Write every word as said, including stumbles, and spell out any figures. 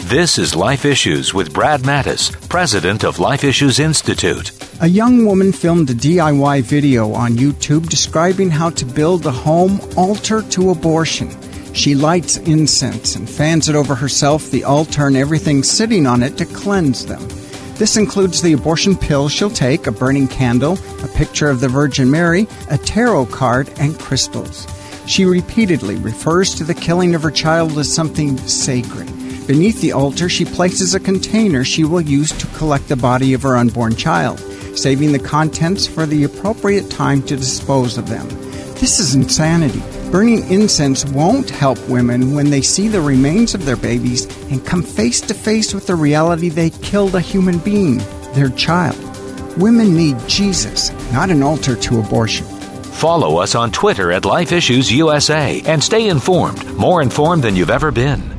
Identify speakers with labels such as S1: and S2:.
S1: This is Life Issues with Brad Mattis, president of Life Issues Institute.
S2: A young woman filmed a D I Y video on YouTube describing how to build a home altar to abortion. She lights incense and fans it over herself, the altar, and everything sitting on it to cleanse them. This includes the abortion pill she'll take, a burning candle, a picture of the Virgin Mary, a tarot card, and crystals. She repeatedly refers to the killing of her child as something sacred. Beneath the altar, she places a container she will use to collect the body of her unborn child, saving the contents for the appropriate time to dispose of them. This is insanity. Burning incense won't help women when they see the remains of their babies and come face to face with the reality they killed a human being, their child. Women need Jesus, not an altar to abortion.
S1: Follow us on Twitter at Life Issues U S A and stay informed, more informed than you've ever been.